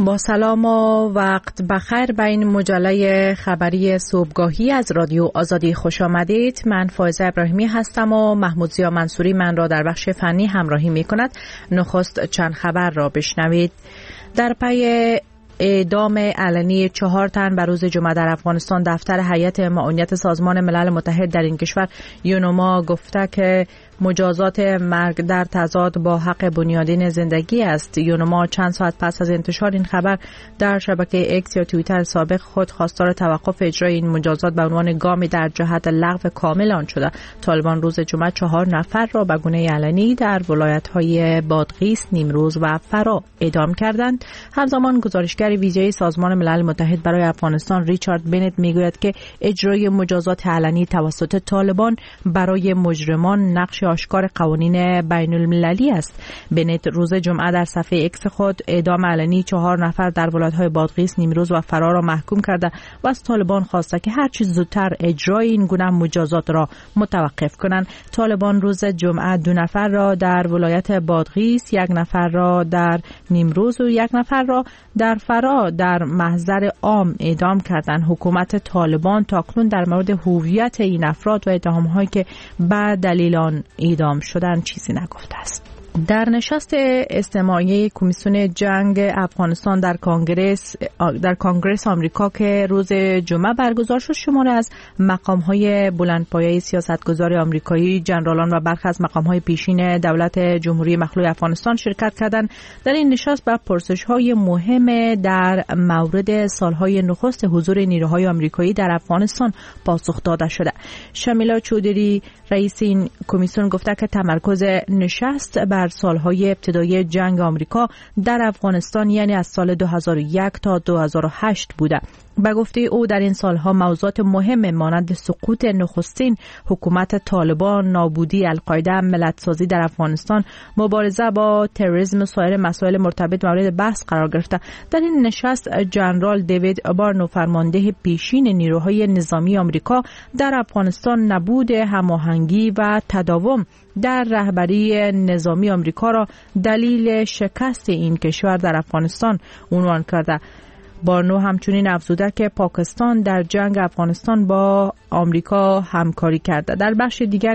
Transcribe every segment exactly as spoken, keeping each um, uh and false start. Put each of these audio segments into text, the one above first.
با سلام و وقت بخیر به این مجله خبری صبحگاهی از رادیو آزادی خوش آمدید. من فائزه ابراهیمی هستم و محمود ضیا منصوری من را در بخش فنی همراهی می کند. نخست چند خبر را بشنوید. در پی اعدام علنی چهار تن بر روز جمعه در افغانستان، دفتر هیئت معاونیت سازمان ملل متحد در این کشور یونما گفته که مجازات مرگ در تضاد با حق بنیادین زندگی است. یونما چند ساعت پس از انتشار این خبر در شبکه اکس یا توییتر سابق خود خواستار توقف اجرای این مجازات به عنوان گامی در جهت لغو کامل آن شده. طالبان روز جمعه چهار نفر را به گونه علنی در ولایت‌های بادغیس، نیمروز و فرا اعدام کردند. همزمان گزارشگر ویژه سازمان ملل متحد برای افغانستان ریچارد بنت میگوید که اجرای مجازات علنی توسط طالبان برای مجرمان نقش آشکار قوانین بین المللی است. بنت روز جمعه در صفحه اکس خود اعدام علنی چهار نفر در ولایت‌های بادغیس، نیمروز و فرا را محکوم کرده و از طالبان خواسته که هر چه زودتر اجرای این گونه مجازات را متوقف کنند. طالبان روز جمعه دو نفر را در ولایت بادغیس، یک نفر را در نیمروز و یک نفر را در فرا در محضر عام اعدام کردند. حکومت طالبان تاکنون در مورد هویت این افراد و اتهام‌هایی که به دلیل آن اعدام شدن چیزی نگفته است. در نشست استماعی کمیسیون جنگ افغانستان در کنگره در کنگره آمریکا که روز جمعه برگزار شد، شماری از مقام‌های بلندپایه سیاستگزار آمریکایی، جنرالان و برخی از مقام‌های پیشین دولت جمهوری مخلوع افغانستان شرکت کردند. در این نشست به پرسش‌های مهم در مورد سالهای نخست حضور نیروهای آمریکایی در افغانستان پاسخ داده شده. شمیلا چودری رئیس این کمیسیون گفته که تمرکز نشست بر سالهای ابتدایی جنگ آمریکا در افغانستان یعنی از سال دو هزار و یک تا دو هزار و هشت بوده. به گفته او در این سالها موضوعات مهم مانند سقوط نخستین حکومت طالبان، نابودی القاعده، ملت‌سازی در افغانستان، مبارزه با تروریسم و سایر مسائل مرتبط مورد بحث قرار گرفته. در این نشست جنرال دیوید بارنو، فرمانده پیشین نیروهای نظامی آمریکا در افغانستان، نبود هماهنگی و تداوم در رهبری نظامی آمریکا را دلیل شکست این کشور در افغانستان عنوان کرده. بارنو همچنین افزوده که پاکستان در جنگ افغانستان با آمریکا همکاری کرده. در بخش دیگر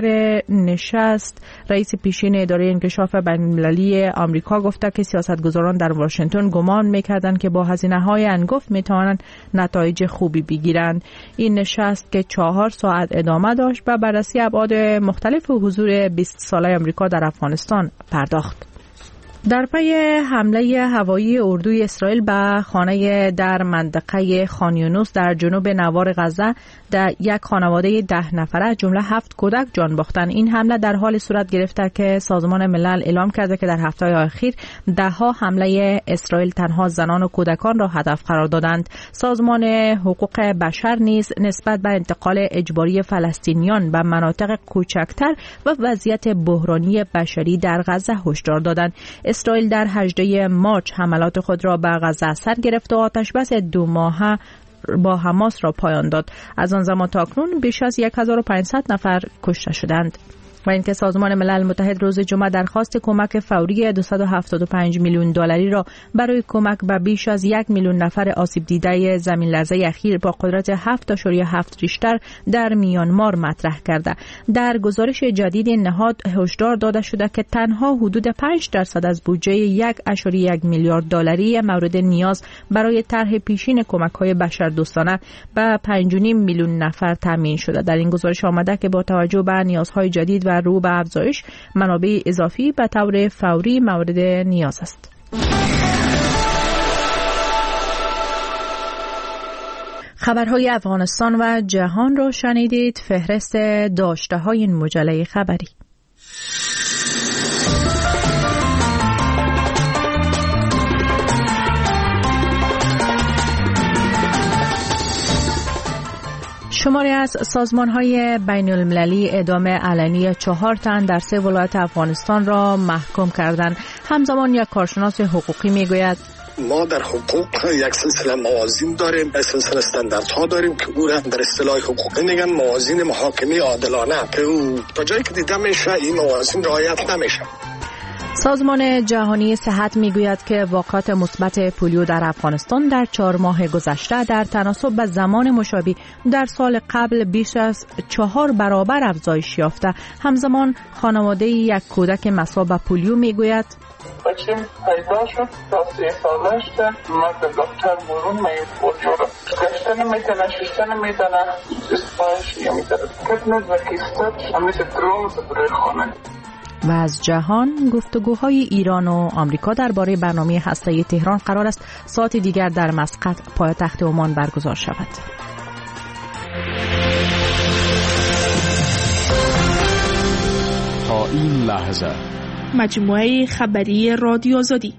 نشست رئیس پیشین اداره انکشاف بین‌المللی آمریکا گفته که سیاستگزاران در واشنگتن گمان می‌کردند که با هزینه‌های انگفت می‌توانند نتایج خوبی بگیرند. این نشست که چهار ساعت ادامه داشت به بررسی ابعاد مختلف حضور بیست ساله آمریکا در افغانستان پرداخت. در پی حمله هوایی اردوی اسرائیل به خانه در منطقه خان یونس در جنوب نوار غزه در یک خانواده ده نفره جمله هفت کودک جان باختند. این حمله در حال صورت گرفته که سازمان ملل اعلام کرده که در هفته‌های اخیر ده ها حمله اسرائیل تنها زنان و کودکان را هدف قرار دادند. سازمان حقوق بشر نیز نسبت به انتقال اجباری فلسطینیان به مناطق کوچکتر و وضعیت بحرانی بشری در غزه هشدار دادند. اسرائیل در هجدهم مارس حملات خود را به غزه سر گرفت و آتشبس دو ماهه با حماس را پایان داد. از آن زمان تا اکنون بیش از هزار و پانصد نفر کشته شدند. و اینکه سازمان ملل متحد روز جمعه درخواست کمک فوری دویست و هفتاد و پنج میلیون دلاری را برای کمک به بیش از یک میلیون نفر آسیب دیده زمین لرزه اخیر با قدرت هفت ممیز هفت ریشتر در میانمار مطرح کرده. در گزارش جدید نهاد هشدار داده شده که تنها حدود پنج درصد از بودجه یک ممیز یک میلیارد دلاری مورد نیاز برای طرح پیشین کمک‌های بشردوستانه به پنج و نیم میلیون نفر تامین شده. در این گزارش آمده که با توجه به نیازهای جدید و رو به افزایش منابع اضافی به طور فوری مورد نیاز است. خبرهای افغانستان و جهان را شنیدید. فهرست داشته‌های این مجله خبری. شماری از سازمان‌های بین‌المللی اعدام علنی چهار تن در سه ولایت افغانستان را محکوم کردند. همزمان یک کارشناس حقوقی میگوید ما در حقوق یک سلسله موازین داریم، یک سلسله استانداردها داریم که او را در اصطلاح حقوقی میگن موازین محاکمه عادلانه، که او تا جایی که دیده میشه این موازین رعایت نمیشه. سازمان جهانی صحت میگوید که واقعات مثبت پولیو در افغانستان در چهار ماه گذشته در تناسب با زمان مشابه در سال قبل بیش از چهار برابر افزایش یافته. همزمان خانواده یک کودک مصاب به پولیو میگوید بچیم پیدا شد تا سه سالش در مرد دکتر برون می پولیو را گشتن میتونه ششتن میتونه اسپایش یا میتونه کتنز و کیستت همیشه دروز برای خانه. و از جهان گفتگوهای ایران و آمریکا درباره برنامه هسته‌ای تهران قرار است ساعت دیگر در مسقط پایتخت عمان برگزار شود. تا این لحظه مجموعه خبری رادیو آزادی.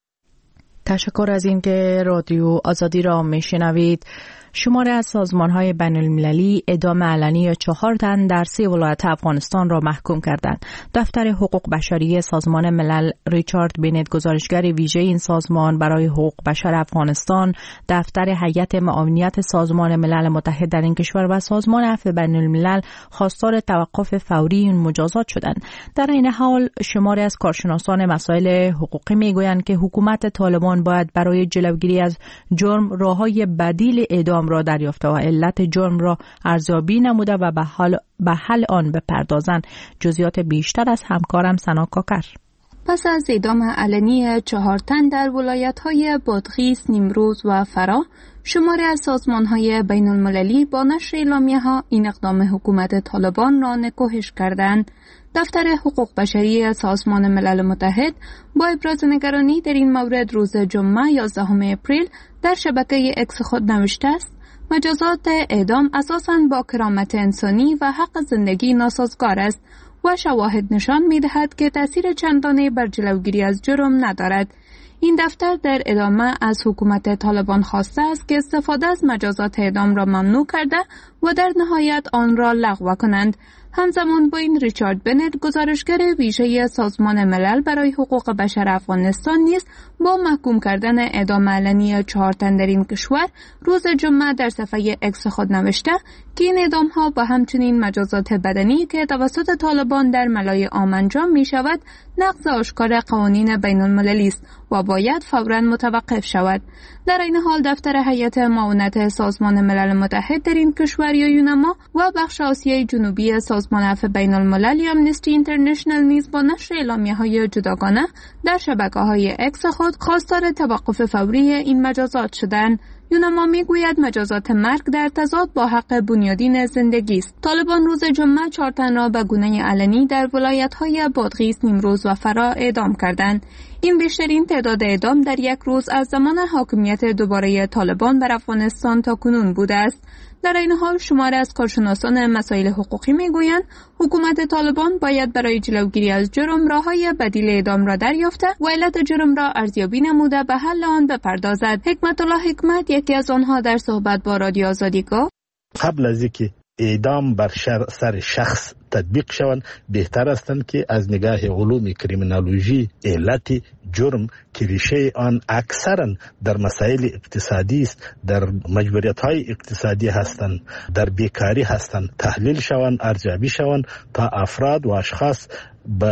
تشکر از اینکه رادیو آزادی را میشنوید. شماره از سازمان‌های بین‌المللی اعدام علنی چهار تن در سه ولایت افغانستان را محکوم کردند. دفتر حقوق بشری سازمان ملل ریچارد بنت گزارشگر ویژه این سازمان برای حقوق بشر افغانستان، دفتر هیئت معاونیت سازمان ملل متحد در این کشور و سازمان عفو بین‌الملل خواستار توقف فوری این مجازات شدند. در این حال شماری از کارشناسان مسائل حقوقی میگویند که حکومت طالبان باید برای جلوگیری از جرم راه‌های بدیل اعدام را دریافته و علت جرم را ارزیابی نموده و به حل به حل آن بپردازند. جزئیات بیشتر از همکارم سنا کاکر. پس از اعدام علنی چهار تن در ولایت‌های بادغیس، نیمروز و فرا، شماری از سازمان‌های بین‌المللی با نشر اعلامیه‌ها این اقدام حکومت طالبان را نکوهش کردند. دفتر حقوق بشری سازمان ملل متحد با ابراز نگرانی در این مورد روز جمعه یازدهم اپریل در شبکه اکس خود نوشته است: مجازات اعدام اساساً با کرامت انسانی و حق زندگی ناسازگار است و شواهد نشان می‌دهد که تأثیر چندانی بر جلوگیری از جرم ندارد. این دفتر در ادامه از حکومت طالبان خواسته است که استفاده از مجازات اعدام را ممنوع کرده و در نهایت آن را لغو کنند. همزمان با این ریچارد بنت گزارشگر ویژه سازمان ملل برای حقوق بشر افغانستان نیز با محکوم کردن اعدام علنی چهار تن در این کشور روز جمعه در صفحه اکس خود نوشته که این اعدام ها و همچنین مجازات بدنی که توسط طالبان در ملای عام انجام می شود نقض آشکار قوانین بین المللی است و باید فوراً متوقف شود. در این حال دفتر هیئت معاونت سازمان ملل متحد در این کشور یا یونما و بخش آسیای جنوبی سازمان عفو بین الملل یا آمنستی اینترنشنال نیز با نشر اعلامیه‌های جداگانه در شبکه‌های اکس خود خواستار توقف فوری این مجازات شدند. یونما میگوید مجازات مرگ در تضاد با حق بنیادین زندگی است. طالبان روز جمعه چهار تن را به گونه علنی در ولایت‌های بادغیس، نیمروز و فرا اعدام کردند. این بیشترین تعداد اعدام در یک روز از زمان حاکمیت دوباره طالبان بر افغانستان تا کنون بوده است. در این حال شماری از کارشناسان مسائل حقوقی میگویند حکومت طالبان باید برای جلوگیری از جرم راههای بدیل اعدام را دریافته و علت جرم را ارزیابی نموده به حل آن بپردازد. حکمت الله حکمت یکی از آنها در صحبت با رادیو آزادی گفت: قبل از اینکه اعدام بر سر شخص تطبیق شوند بهتر است که از نگاه علوم کریمینولوژی علت جرم که ریشه آن اکثرا در مسائل اقتصادی است، در مجبوریت های اقتصادی هستند، در بیکاری هستند، تحلیل شوند، ارزیابی شوند تا افراد و اشخاص به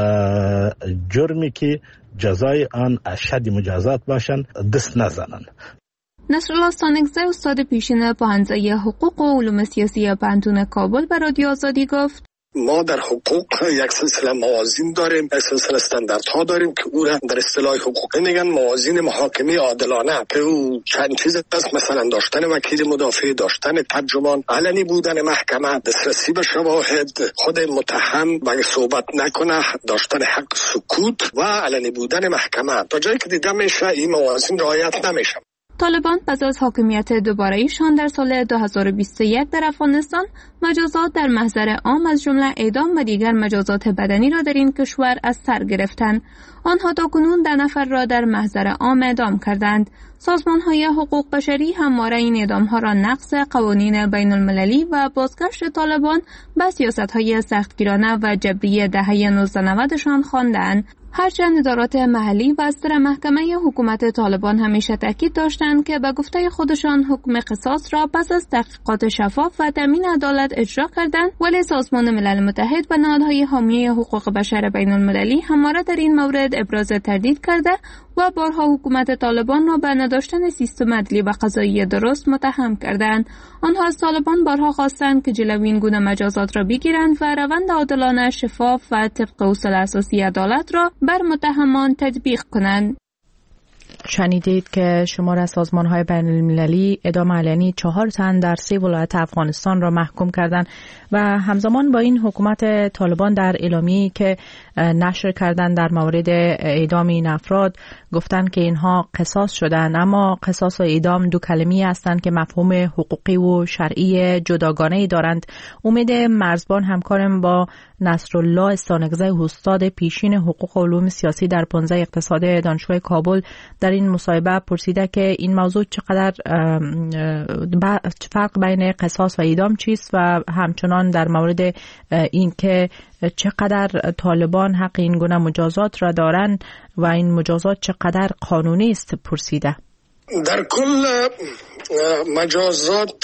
جرمی که جزای آن اشد مجازات باشند دست نزنند. نصرالله سانگزه استاد پیشین پوهنځی حقوق و علوم سیاسی پوهنتون کابل به رادیو آزادی گفت: ما در حقوق یک سلسله موازین داریم، یک سلسله استانداردها داریم که او را در اصطلاح حقوقی میگن موازین محاکمه عادلانه، که او چند چیز است، مثلا داشتن وکیل مدافع، داشتن ترجمان، علنی بودن محکمه، دسترسی به شواهد، خود متهم اگه صحبت نکنه داشتن حق سکوت و علنی بودن محکمه. تا جایی که دیده میشه این موازین رعایت نمیشه. طالبان پس از حاکمیت دوباره ایشان در سال دو هزار و بیست و یک در افغانستان مجازات در محضر عام از جمله اعدام و دیگر مجازات بدنی را در این کشور از سر گرفتند. آنها تاکنون ده نفر را در محضر عام اعدام کردند. سازمان‌های حقوق بشری همواره این اعدام‌ها را نقض قوانین بین المللی و بازگشت طالبان به سیاست‌های سختگیرانه و جبری دهه نوزده نود شان خواندند. هرچند ادارات محلی و از طرف محکمه حکومت طالبان همیشه تاکید داشتند که به گفته خودشان حکم قصاص را پس از تحقیقات شفاف و تامین عدالت اجرا کردند، ولی سازمان ملل متحد و نهادهای حامی حقوق بشر بین المللی همواره در این مورد ابراز تردید کرده و بارها حکومت طالبان را به نداشتن سیستم عدلی و قضایی درست متهم کردند. آنها از طالبان بارها خواستند که جلوی این گونه مجازات را بگیرند و روند عادلانه، شفاف و طبق اصول اساسی عدالت را بر متهمان تطبیق کنند. شنیدید که شمار از سازمان‌های بین‌المللی اعدام علنی چهار تن در سه ولایت افغانستان را محکوم کردند و همزمان با این حکومت طالبان در اعلامیه‌ای که نشر کردند در مورد اعدام این افراد گفتند که اینها قصاص شدند، اما قصاص و اعدام دو کلمه‌ای هستند که مفهوم حقوقی و شرعی جداگانه‌ای دارند. امید مرزبان همکارم با نصرالله استانگزه استاد پیشین حقوق و علوم سیاسی در پانزده اقتصاد دانشگاه کابل در این مصاحبه پرسیده که این موضوع چقدر فرق بین قصاص و اعدام چیست و همچنان در مورد این که چقدر طالبان حق این گونه مجازات را دارند و این مجازات چقدر قانونی است پرسیده. در کل مجازات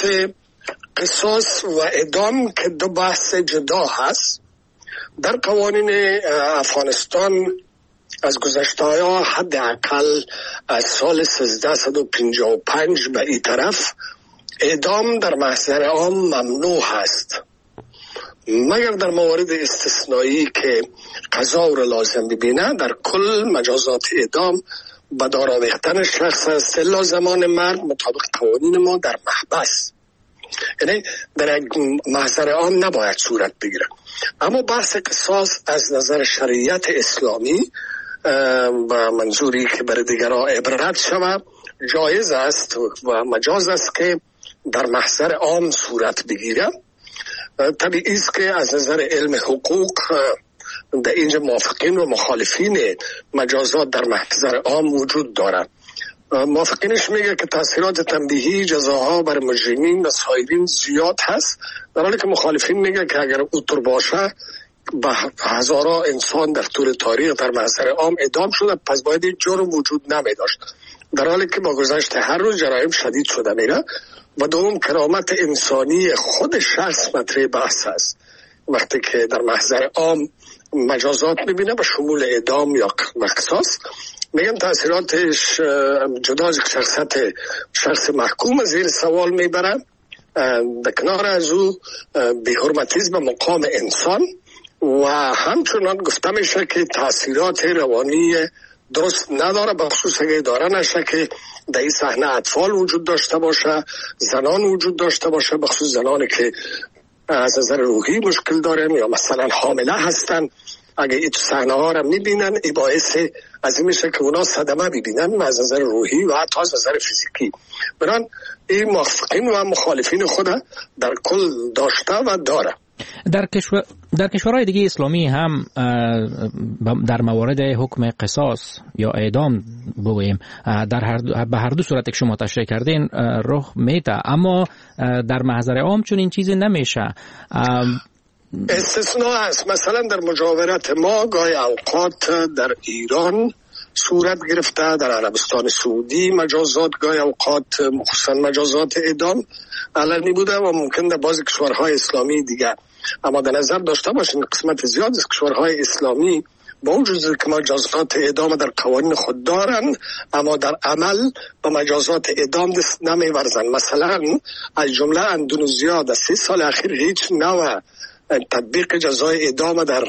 قصاص و اعدام که دو بحث جدا هست، در قوانین افغانستان از گذشته ها حداقل از سال سیزده و پنجاه و پنج به این طرف اعدام در محضر عام ممنوع هست، مگر در موارد استثنایی که قضا را لازم ببینه. در کل مجازات اعدام به دار آویختن شخص است الا زمان مرگ مطابق قوانین ما در محبس، یعنی در محضر عام نباید صورت بگیره. اما بحث قصاص از نظر شریعت اسلامی و منظوری که برای دیگران عبرت شود جایز است و مجاز است که در محضر عام صورت بگیره. طبیعی است که از نظر علم حقوق در اینجا موافقین و مخالفین مجازات در محضر عام وجود دارد. موافقینش میگه که تاثیرات تنبیهی جزاها بر مجرمین و سایرین زیاد هست، در حالی که مخالفین میگه که اگر اوتر باشه به هزاران انسان در طول تاریخ در محضر عام اعدام شده، پس باید این جرم وجود نمی داشت، در حالی که با گذشت هر روز جرایم شدید شده میره. و دوم کرامت انسانی خود شخص مطرح بحث است. وقتی که در محضر عام مجازات میبینه به شمول اعدام یا قصاص، میگن تاثیراتش جدا از شخصیت شخص محکوم زیر سوال میبره، در کنار از او بی‌حرمتیزم مقام انسان و همچنان گفته میشه که تاثیرات روانی درست نداره، بخصوص اگه داره نشه که در این صحنه اطفال وجود داشته باشه، زنان وجود داشته باشه، بخصوص زنانی که از نظر روحی مشکل دارن یا مثلا حامله هستن، اگه این صحنه ها رو میبینن این باعث از این میشه که اونا صدمه ببینن از نظر روحی و حتی از نظر فیزیکی. بران این موافقین و مخالفین خود در کل داشته و داره. در کشور در کشورهای دیگه اسلامی هم در موارد حکم قصاص یا اعدام بگوییم در هر به هر دو صورت که شما تشریح کردین رخ میده، اما در محضر عام چون این چیزی نمیشه. استثناء است. مثلا در مجاورت ما گاهی اوقات در ایران صورت گرفته، در عربستان سعودی مجازات گاهی اوقات مخصوصا مجازات اعدام علنی بوده و ممکن در بعضی کشورهای اسلامی دیگر. اما در نظر داشته باشین قسمت زیاد از کشورهای اسلامی با وجود که مجازات اعدام در قوانین خود دارن، اما در عمل با مجازات اعدام دست نمیورزن. مثلا از جمله اندونزیا در سی سال اخیر هیچ نوع تطبیق جزای اعدام در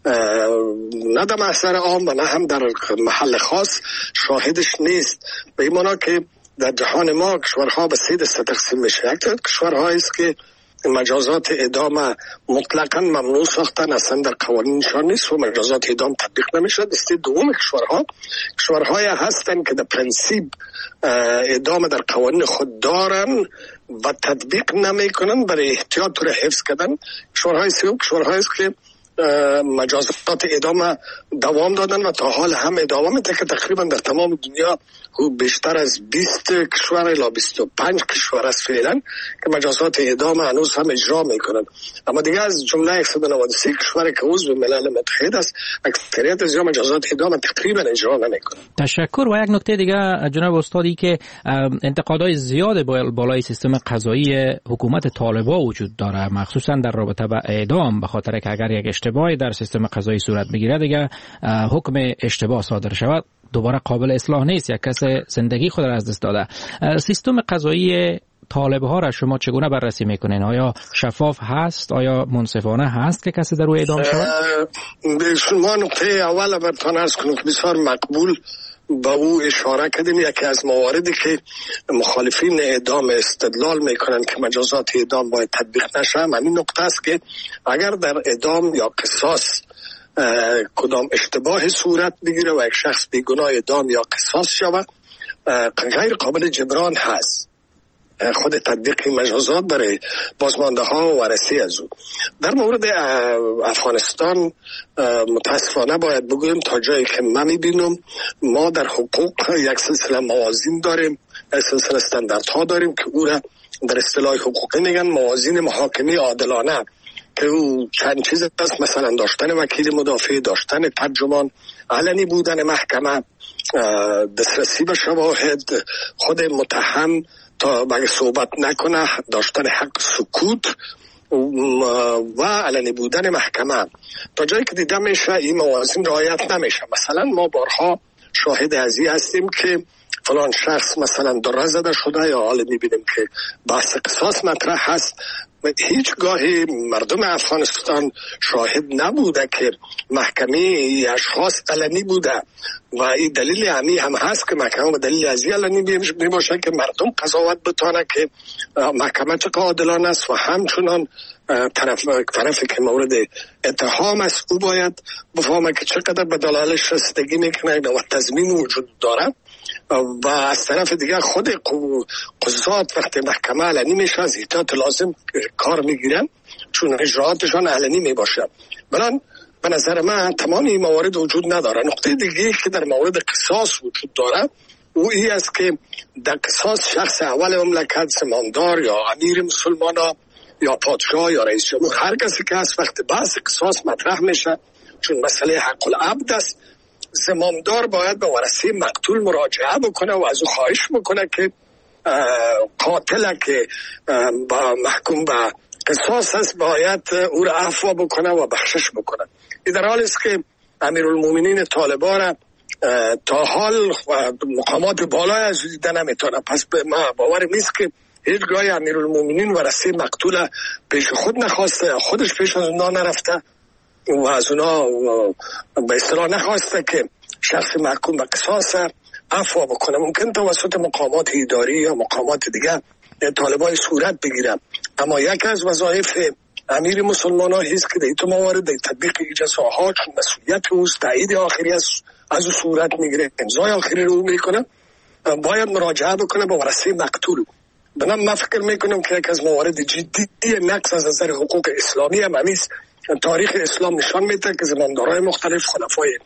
نه در محضر عام و نه هم در محل خاص شاهدش نیست. به این معنی که در جهان ما کشورها به سه دسته تقسیم میشه. یک کشورهایی است که مجازات اعدام مطلقاً ممنوع ساختن، اصلا در قوانینشان نیست و مجازات اعدام تطبیق نمیشه. دسته دوم کشورها کشورهایی هستند که در پرنسیپ اعدام در قوانین خود دارن و تطبیق نمیکنن برای احتیاط رو حفظ کردن. کشورهای سوم کشورهایی است که مجازات اعدام دوام دادن و تا حال هم ادامه میده که تقریبا در تمام دنیا بیشتر از بیست کشور الی بیست و پنج کشور است فعلا که مجازات اعدام هنوز هم اجرا میکنن. اما دیگه از جمله صد و نود و سه کشور که عضو ملل متحد است اکثریت از مجازات اعدام تقریبا اجرا نمیکنن. تشکر. و یک نکته دیگه جناب استادی که انتقادهای زیاد بالای سیستم قضایی حکومت طالبان وجود داره، مخصوصا در رابطه با اعدام، به خاطر که اگر یک اشتباهی در سیستم قضایی صورت بگیره دیگه حکم اشتباه صادر شود دوباره قابل اصلاح نیست، یک کس زندگی خود را از دست داده. سیستم قضایی طالب ها را شما چگونه بررسی میکنین؟ آیا شفاف هست؟ آیا منصفانه هست که کسی در روی اعدام شود؟ به شما نقطه اول برتان عرض کنم که بسیار مقبول با او اشاره کردیم. یکی از مواردی که مخالفین اعدام استدلال میکنن که مجازات اعدام باید تطبیق نشه همین نقطه است که اگر در اعدام یا قصاص کدام اشتباه صورت بگیره و یک شخص بیگناه اعدام یا قصاص شود غیر قابل جبران هست خود تطبیق مجازات برای بازمانده ها و ورثه از او. در مورد افغانستان متاسفانه باید بگویم تا جایی که من میبینم ما در حقوق یک سلسله موازین داریم، یک سلسله استانداردها داریم که او را در اصطلاح حقوقی میگن موازین محاکمه عادلانه که او چند چیز است، مثلا داشتن وکیل مدافع، داشتن ترجمان، علنی بودن محکمه، دسترسی به شواهد، خود متهم تا بگه صحبت نکنه، داشتن حق سکوت و علنی بودن محکمه. تا جایی که دیده میشه این موازین رعایت نمیشه. مثلا ما بارها شاهد ازی هستیم که فلان شخص مثلا دره زده شده یا حالا میبینیم که بحث قصاص مطرح هست، هیچگاهی مردم افغانستان شاهد نبوده که محکمه اشخاص علنی بوده و این دلیل همی هم هست که محکمه به دلیل ازی علنی میباشه که مردم قضاوت بتانه که محکمه چه عادلانه است و همچنان طرف طرفی که مورد اتهام است او باید بفهمه که چقدر به دلایلش رسیدگی میکنه و تضمین وجود داره. و از طرف دیگر خود قضات وقتی محکمه علنی میشه از احتیاط لازم کار میگیرن چون اجراعاتشان علنی میباشه. بلان به نظر من تمام این موارد وجود نداره. نقطه دیگه که در مورد قصاص وجود داره او ای است که در قصاص شخص اول مملکت، زمامدار یا امیر مسلمان یا پادشاه یا رئیس جمهور، هر کسی که از وقت بحث قصاص مطرح میشه چون مسئله حق العبد است، زمامدار باید به ورثه مقتول مراجعه بکنه و از او خواهش بکنه که قاتل که با محکوم به قصاص است باید او را عفو بکنه و بخشش بکنه. این در حالی است که امیرالمومنین طالبان را تا حال مقامات بالای از دیده نمیتونه. پس به ما باور نیست که هیچگاه امیرالمومنین ورثه مقتول پیش خود نخواسته، خودش پیش از اونا نرفته و از اونا به اصطلاح نخواسته که شخص محکوم به قصاص عفو بکنه. ممکن توسط مقامات اداری یا مقامات دیگه طالبای صورت بگیرن، اما یک از وظایف امیر مسلمان ها هست که در این موارد در تطبیق جزاها چون مسئولیت اوست، تایید آخری از از صورت میگیره، امضای آخری رو میکنه، باید مراجعه بکنه با ورثه مقتول. بنام من فکر میکنم که یک از موارد جدی نقص از نظر حقوق اسلامی هم همیست. تاریخ اسلام نشان میده که زمامدارای مختلف، خلفای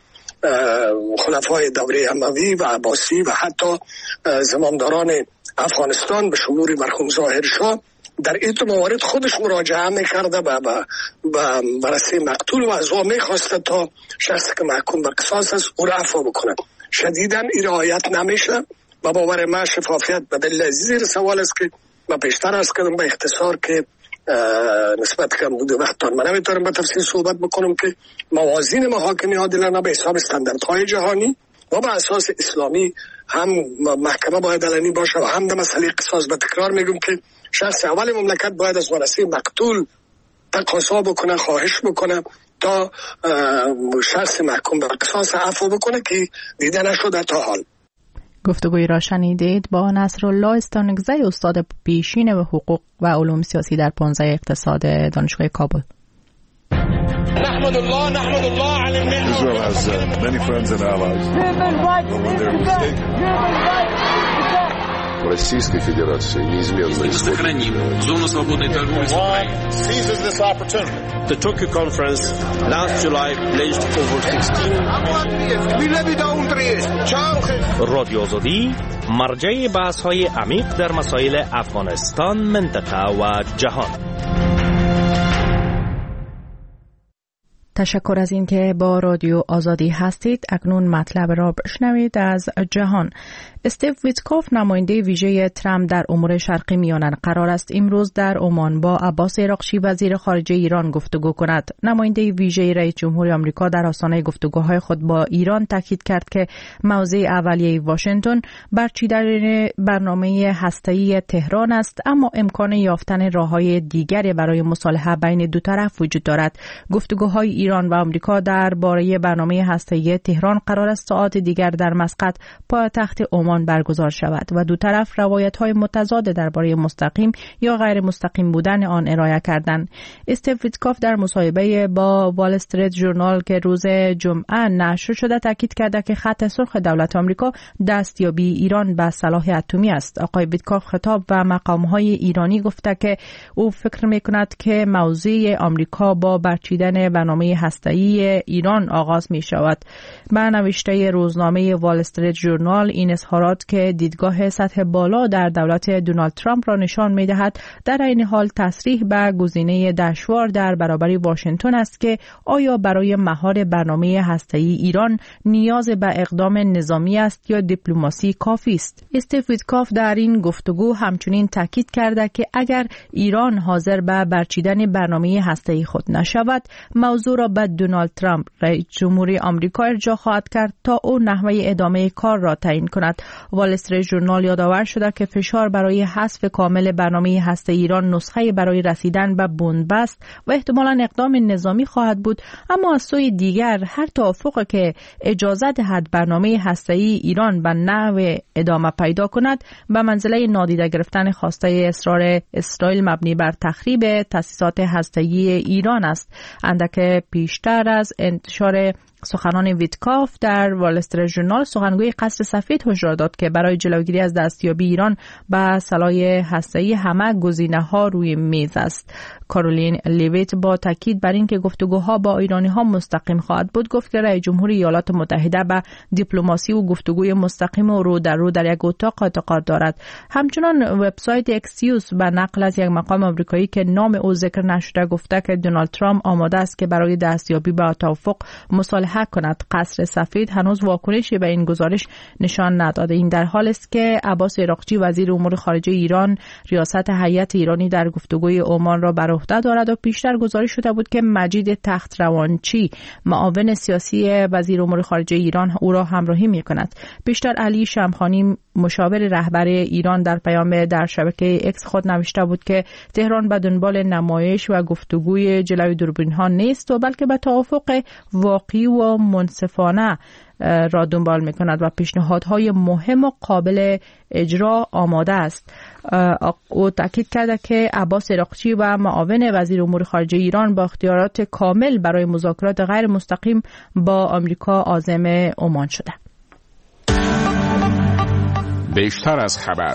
خلفای دوره اموی و عباسی و حتی زمامداران افغانستان به شمول مرحوم ظاهر شاه در این موارد خودش مراجعه میکرده به ورثه مقتول و از او میخواسته تا شخصی که محکوم به قصاص است او را عفو بکنه. شدیداً این رعایت نمیشه و باور من شفافیت به دلیل زیر سوال است که من پیشتر عرض کردم به اختصار که نسبت کم بوده وقت من نمیتونم به تفصیل صحبت بکنم که موازین محاکمه عادلانه به حساب استانداردهای جهانی و به اساس اسلامی هم محکمه باید علنی باشه و هم در مسئله قصاص به تکرار میگم که شخص اول مملکت باید از ورثه مقتول تقاضا بکنه، خواهش بکنه تا شخص محکوم به قصاص عفو بکنه که دیده نشده تا حال. گفتگوی را شنیدید با نصرالله استانگزی، استاد پیشین و حقوق و علوم سیاسی در پانزده اقتصاد دانشگاه کابل. نحمد الله نحمد الله على النعمة. Israel has uh, many friends and allies. Российской Федерации неизменно сохраним зону свободной торговли с Украиной. Seizes this opportunity. The Tokyo conference last July pledged over sixteen. رادیو آزادی مرجع بحث‌های عمیق در مسائل افغانستان، منطقه و جهان. تشکر از اینکه با رادیو آزادی هستید. اکنون مطلب را بشنوید از جهان. استیو ویتکوف نماینده ویژه ترامپ در امور شرقی میانه قرار است امروز در عمان با عباس عراقچی وزیر خارجه ایران گفتگو کند. نماینده ویژه رئیس جمهور آمریکا در آستانه گفتگوهای خود با ایران تاکید کرد که موضع اولیه واشنگتن برچیدن برنامه هسته‌ای تهران است، اما امکان یافتن راه‌های دیگری برای مصالحه بین دو طرف وجود دارد. گفتگوهای ایران و آمریکا درباره برنامه هسته‌ای تهران قرار است ساعات دیگر در مسقط پایتخت عمان برگزار شود و دو طرف روایت‌های متضاد درباره مستقیم یا غیر مستقیم بودن آن ارائه کردند. استیو ویتکوف در مصاحبه با وال استریت ژورنال که روز جمعه نشر شده تاکید کرده که خط سرخ دولت آمریکا دستیابی ایران به سلاح اتمی است. آقای ویتکوف خطاب به مقام‌های ایرانی گفته که او فکر می‌کند که موضوع آمریکا با برچیدن برنامه هسته‌ای ایران آغاز می‌شود. به نوشته روزنامه وال استریت ژورنال این اظهارات که دیدگاه سطح بالا در دولت دونالد ترامپ را نشان می‌دهد در این حال تصریح به گزینه دشوار در برابر واشنگتن است که آیا برای مهار برنامه هسته‌ای ایران نیاز به اقدام نظامی است یا دیپلماسی کافی است. استیو ویتکوف در این گفتگو همچنین تاکید کرده که اگر ایران حاضر به برچیدن برنامه هسته‌ای خود نشود، موضوع را به دونالد ترامپ رئیس جمهور آمریکا ارجاع خواهد کرد تا او نحوه ادامه کار را تعیین کند. وال استریت ژورنال یادآور شده که فشار برای حذف کامل برنامه هسته ایران نسخه برای رسیدن به بنبست و احتمالاً اقدام نظامی خواهد بود، اما از سوی دیگر هر توافقی که اجازه دهد برنامه هسته‌ای ایران به نحو ادامه پیدا کند به منزله نادیده گرفتن خواسته اصرار اسرائیل مبنی بر تخریب تأسیسات هسته‌ای ایران است. اندک پیشتر از انتشار سخنان ویتکوف در وال استریت ژورنال، سخنگوی قصر سفید هشدار داد که برای جلوگیری از دستیابی ایران به سلاح هسته‌ای همه گزینه‌ها روی میز است. کارولین لیویت با تاکید بر اینکه گفتگوها با ایرانی‌ها مستقیم خواهد بود گفت که رئیس جمهور ایالات متحده به دیپلماسی و گفتگوی مستقیم و رو در رو در یک اتاق اعتقاد دارد. همچنان وبسایت اکسیوس به نقل از یک مقام آمریکایی که نام او ذکر نشده گفته که دونالد ترامپ آماده است که برای دستیابی به توافق مصالحه کند. قصر سفید هنوز واکنشی به این گزارش نشان نداده. این در حال است که عباس عراقچی وزیر امور خارجه ایران ریاست هیئت ایرانی در گفتگوی عمان را بر عهده دارد و پیشتر گزارش شده بود که مجید تخت روانچی معاون سیاسی وزیر امور خارجه ایران او را همراهی می‌کند. پیشتر علی شمخانی مشاور رهبر ایران در پیام در شبکه اکس خود نوشته بود که تهران به دنبال نمایش و گفتگوی جلوی دوربین‌ها نیست و بلکه به توافق واقعی و منصفانه را دنبال می‌کند و پیشنهادهای مهم و قابل اجرا آماده است. او تاکید کرده که عباس عراقچی و معاون وزیر امور خارجه ایران با اختیارات کامل برای مذاکرات غیر مستقیم با آمریکا عازم عمان شده. بیشتر از خبر.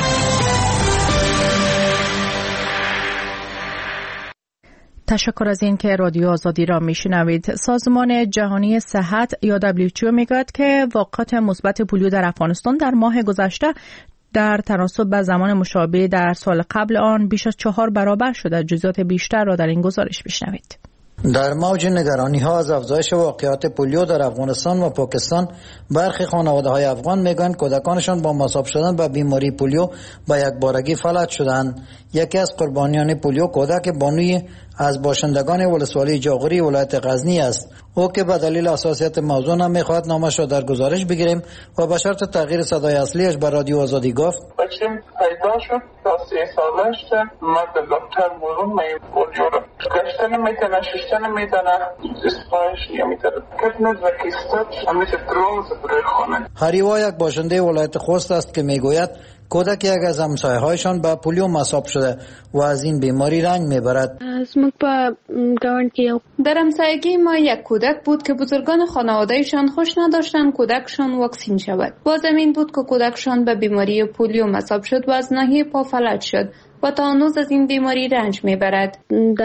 تشکر از این که رادیو آزادی را میشنوید. سازمان جهانی صحت یا دبلیو اچ او میگوید که واقعات مثبت پولیو در افغانستان در ماه گذشته در تناسب با زمان مشابه در سال قبل آن بیش از چهار برابر شده. جزئیات بیشتر را در این گزارش بشنوید. در موج نگرانی ها از افزایش واقعات پولیو در افغانستان و پاکستان، برخی خانواده های افغان میگن کودکانشان با مصاب شدن به بیماری پولیو با یک بارگی فلج شدند. یکی از قربانیان پولیو کودک بانوی از باشندگان ولسوالی جاغوری ولایت غزنی است. او که به دلیل حساسیت موضوع نمیخواهد نامش را در گزارش بگیریم و به شرط تغییر صدای اصلیش به رادیو آزادی گفت بچیم پیدا شد تا سه سالش ما به دکتر برون می پولیو را گشتن میتونه ششتن میتونه اسپایش نمیتونه کتنز و کیستت همیشه دروز برای خانه. هریوا یک باشنده ولایت خوست است که میگوید کودک یک از همسایه‌هایشان به پولیو مصاب شده و از این بیماری رنج میبرد. در همسایگی ما یک کودک بود که بزرگان خانوادهشان خوش نداشتند کودکشان واکسین شود. باز این بود که کودکشان به بیماری پولیو مصاب شد و از ناحیه پا فلج شد و تا هنوز از این بیماری رنج میبرد.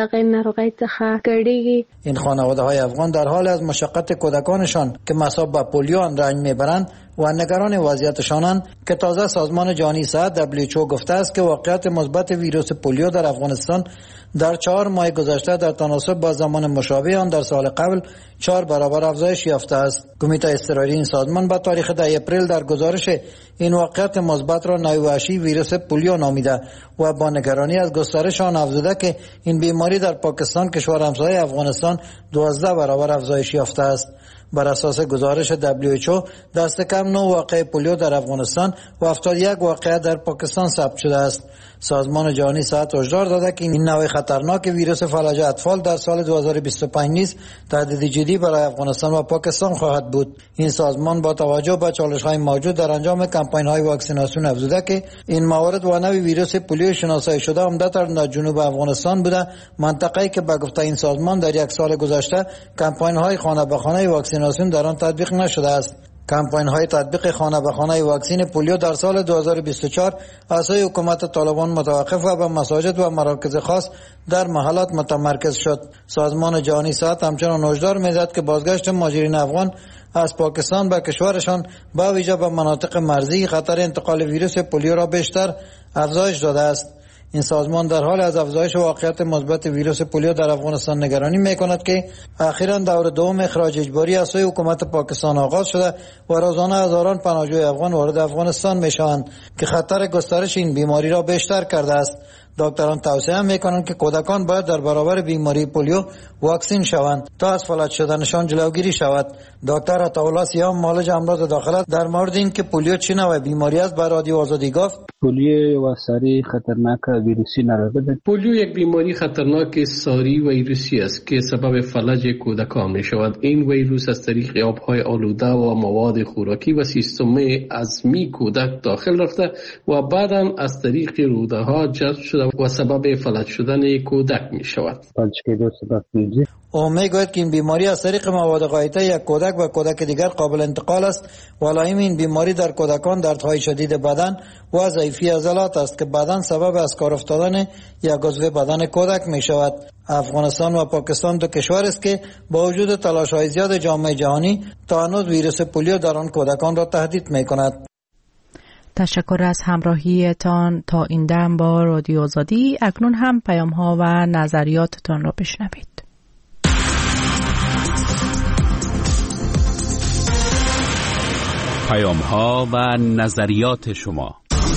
این خانواده های افغان در حال از مشقت کودکانشان که مصاب به پولیو رنج میبرند و نگران وضعیتشانند که تازه سازمان جهانی صحت دبلیو اچ او گفته است که واقعیت مثبت ویروس پولیو در افغانستان در چهار ماه گذشته در تناسب با زمان مشابه آن در سال قبل چهار برابر افزایش یافته است. کمیته اضطراری این سازمان به تاریخ ده اپریل در گزارش این واقعیت مثبت را نوعی ویروس پولیو نامیده و با نگرانی از گسترش آن افزوده که این بیماری در پاکستان کشور همسایه افغانستان دوازده برابر افزایش یافته است. بر اساس گزارش دبلیو اچ او دست کم نه واقعه پولیو در افغانستان و هفتاد و یک واقعه در پاکستان ثبت شده است. سازمان جهانی صحت هشدار داده که این نوع خطرناک ویروس فلج اطفال در سال دو هزار و بیست و پنج نیز تهدید جدی برای افغانستان و پاکستان خواهد بود. این سازمان با توجه به چالش‌های موجود در انجام کمپاین‌های واکسیناسیون افزوده که این موارد و نوع ویروس پولیو شناسایی شده عمدتاً در جنوب افغانستان بوده، منطقه‌ای که به گفته این سازمان در یک سال گذشته کمپاین‌های خانه به خانه واکسیناسیون در آن تطبیق نشده است. کمپاین های تطبیق خانه به خانه واکسین پولیو در سال دو هزار و بیست و چهار از سوی حکومت طالبان متوقف و به مساجد و مراکز خاص در محلات متمرکز شد. سازمان جهانی صحت همچنان هشدار می‌دهد که بازگشت مهاجرین افغان از پاکستان به کشورشان با ویژه به مناطق مرزی خطر انتقال ویروس پولیو را بیشتر افزایش داده است. این سازمان در حال از افزایش واقعیت مثبت ویروس پولیو در افغانستان نگرانی می‌کند که اخیراً دور دوم اخراج اجباری از سوی حکومت پاکستان آغاز شده و روزانه هزاران پناهجوی افغان وارد افغانستان می‌شوند که خطر گسترش این بیماری را بیشتر کرده است. دکتران توصیه می‌کنند که کودکان باید در برابر بیماری پولیو واکسین شوند تا از فلج شدنشان جلوگیری شود. دکتر عطاالله سیام معالج امراض داخله در مورد اینکه پولیو چه نوع بیماری است به رادیو آزادی گفت: پولیو و ساری خطرناک ویروسی ندارد. پولیو یک بیماری خطرناک ساری ویروسی است که سبب فلج کودکان می شود. این ویروس از طریق آبهای آلوده و مواد خوراکی و سیستم عظمی کودک داخل رفته و بعداً از طریق روده ها جذب شده و سبب فلج شدن کودک می شود. او میگوید که این بیماری از طریق مواد غایطه یک کودک و کودک دیگر قابل انتقال است. ولاییم این بیماری در کودکان دردهای شدید بدن و ضعیفی عضلات است که بعداً سبب از کار افتادن یک عضو بدن کودک می شود. افغانستان و پاکستان دو کشور است که با وجود تلاش‌های زیاد جامعه جهانی تا هنوز ویروس پولیو در آن کودکان را تهدید می کند. تشکر از همراهیتان تا این دم با رادیو آزادی. اکنون هم پیام ها و نظریاتتان را بشنوید. پیام ها و نظریات شما.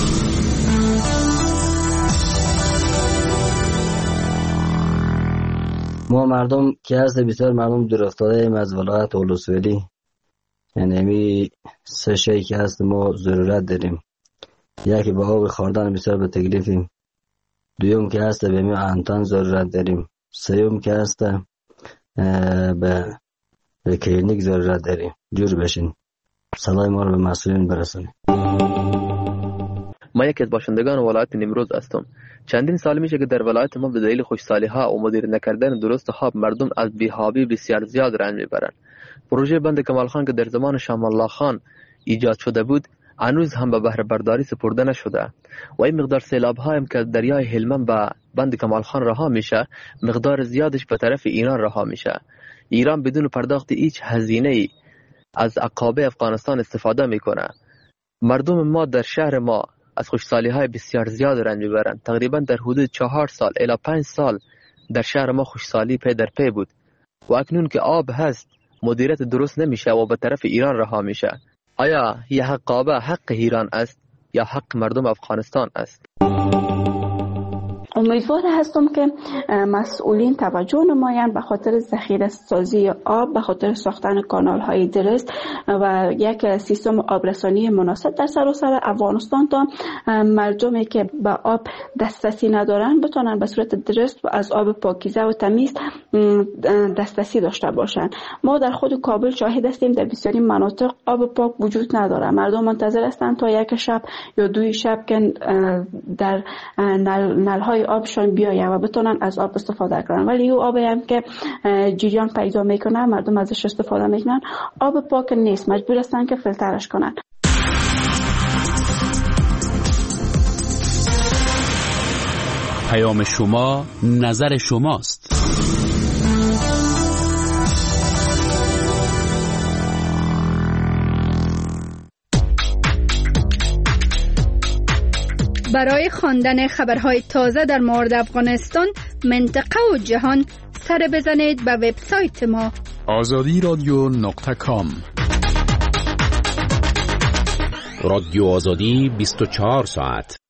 ما مردم که هست بسیار مردم دور افتاده ایم از ولایت اولوسویلی، یعنی امی سه شی که هست ما ضرورت داریم. یکی به آب خوردن بسیار به تکلیفیم، دویم که هست به می انتان ضرورت داریم، سوم که هست به به کلینیک ضرورت داریم. جور بشین، صدای ما رو به مسئولین برسونیم. ما یکی از باشندگان ولایت نیمروز هستم. چندین سال میشه که در ولایت ما به دلیل خوشسالی ها و مدیر نکردن درست خواب مردم از بی‌حابی بسیار زیاد رنج میبرن. پروژه بند کمال خان که در زمان شام الله خان ایجاد شده بود هنوز هم به بهره برداری سپرده نشده و این مقدار سیلاب هایم که دریای هلمند به بند کمال خان رها میشه مقدار زیادش به طرف ایران رها میشه. ایران بدون پرداخت هیچ هزینه‌ای از عقابه افغانستان استفاده میکنه. مردم ما در شهر ما از خوشسالی های بسیار زیاد رنج میبرند. تقریبا در حدود چهار سال الی پنج سال در شهر ما خوشسالی پی در پی بود و اکنون که آب هست مدیریت درست نمیشه و به طرف ایران رها میشه. آیا یه عقابه حق ایران است یا حق مردم افغانستان است؟ امیدوار هستم که مسئولین توجه نمایند به خاطر ذخیره سازی آب، به خاطر ساختن کانال های درست و یک سیستم آبرسانی مناسب در سراسر افغانستان تا مردمی که به آب دسترسی ندارن بتونن به صورت درست و از آب پاکیزه و تمیز دسترسی داشته باشن. ما در خود کابل شاهد هستیم در بسیاری مناطق آب پاک وجود نداره. مردم منتظر هستند تا یک شب یا دوی شب که در نل نلهای آبشان بیایه و بتونن از آب استفاده کنن، ولی او آبی هم که جریان پیدا میکنه مردم ازش استفاده میکنن آب پاک نیست، مجبور هستن که فیلترش کنن. پیام شما نظر شماست. برای خواندن خبرهای تازه در مورد افغانستان، منطقه و جهان سر بزنید به وبسایت ما آزادی رادیو نقطه کام. رادیو آزادی بیست و چهار ساعت